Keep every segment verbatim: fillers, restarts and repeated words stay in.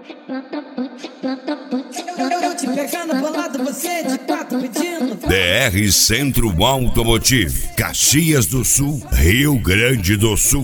Eu te pegando bolado, você de quatro pedindo. D R Centro Automotive, Caxias do Sul, Rio Grande do Sul.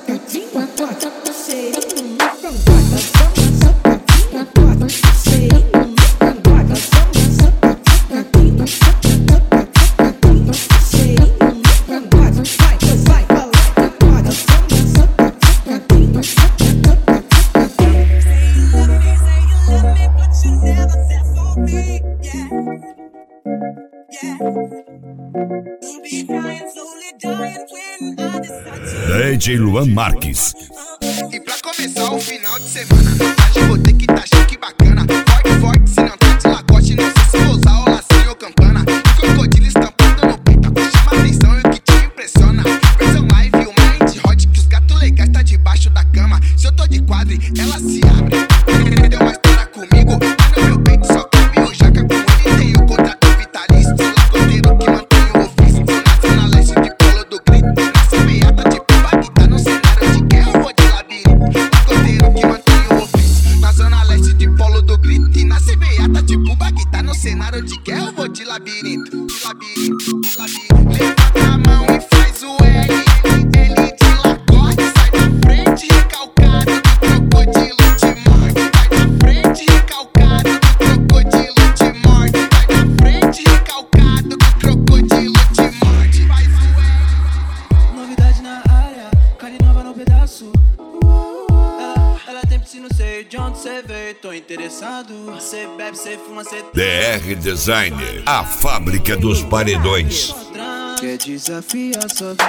D J Luan Marques. E pra começar o final de semana, hoje vou ter que tá chique bacana. Forte, forte, se não tá de lagoste, não sei se vou usar o lacinho ou campana. E crocodilo estampado no peito, chama atenção e o que te impressiona. Versão live, o mind hot, que os gatos legais tá debaixo da cama. Se eu tô de quadro, ela se abre. Deu uma história comigo, mas no meu peito só cabe o jaca com ele. Tem o contrato vitalício, sou lagoteiro que mantém o ofício. Sou na zona leste de Polo do Grito, nasce meada de Bagdá no cenário de guerra, eu vou de labirinto. Lagoteiro que mantém o ofício, na zona leste de Polo do Grito, e nasce meada de Bagdá no cenário de guerra, eu vou de labirinto. De labirinto, de labirinto. Levanta a mão e faz o L, ele de lagote, sai da frente recalcado do crocodilo te morde. Vai da frente recalcado do crocodilo te morde. Vai da frente recalcado do crocodilo te morde. Faz o L. Novidade na área, carne nova no pedaço. Ela, ela tem piscina, não sei de onde cê veio, tô interessado. Cê bebe, cê fuma, cê D R Designer, a fábrica dos paredões. quer desafiar sua vida.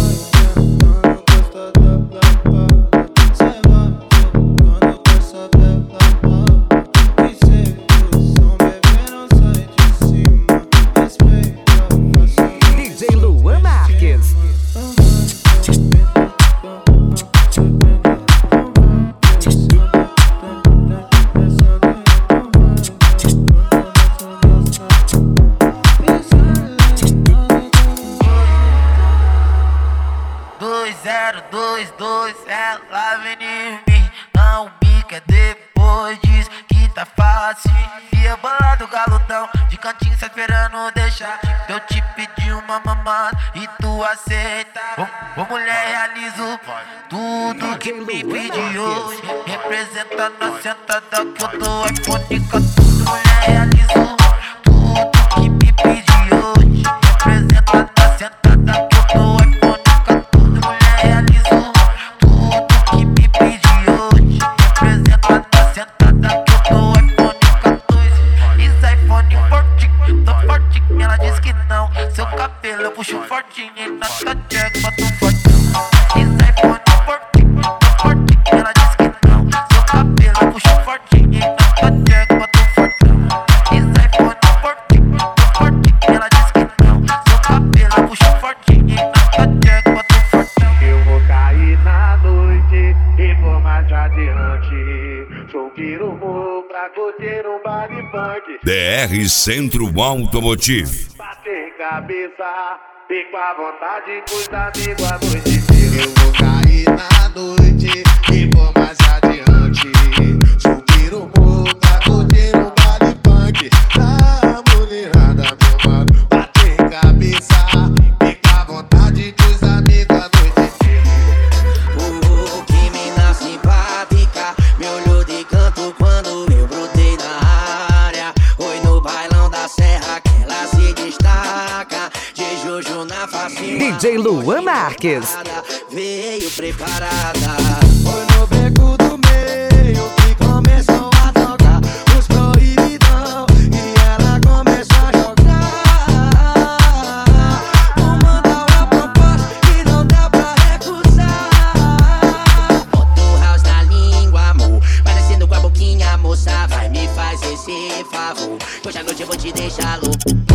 D J Luan Marques. dois zero dois dois, ela vem em mim. Não me quer depois diz que tá fácil. E eu bolado galudão, de cantinho só esperando deixar. Eu te pedi uma mamada e tu aceita. Ô, ô mulher, realizo tudo que me pediu. Representa na sentada que eu tô iPhone quatorze. Mulher, realizo tudo que me pediu. Representa na sentada que eu tô iPhone quatorze. Mulher, realizo tudo que me pediu. Representa na sentada que eu tô iPhone quatorze. Isso é iPhone fortinho, tô fortinho. Ela diz que não. Seu cabelo eu puxo fortinho e na tua jack boto fortinho. Isso é iPhone fortinho, tô fortinho. Ela diz que não. Seu cabelo eu puxo fortinho e na tua jack boto fortinho. Isso é iPhone fortinho, tô fortinho. Ela diz que não. Seu cabelo eu puxo fortinho e na tua jack boto fortinho. Eu vou cair na noite e vou mais adiante. Sou pirumu pra curtir um baile funk. D R Centro Automotive. Bater cabeça, fico à vontade com os amigos a noite inteira. Eu vou cair na noite e vou mais adiante. Sou pirumu pra curtir um baile funk. Da mulherada, meu mano. Bater cabeça, fico à vontade com os amigos a noite inteira. Oh, que mina simpática, me olhou de canto quando eu brotei na área. Oi, no bailão da serra que ela se destaca. De Jojo na face. D J Luan Marques. Veio preparada. Foi no beco do meio que começou a tocar os proibidão e ela começou a jogar. Vou mandar uma proposta que não dá pra recusar. Bota o house na língua, amor. Parecendo com a boquinha, moça. Vai me fazer esse favor. Hoje à noite eu vou te deixar louco.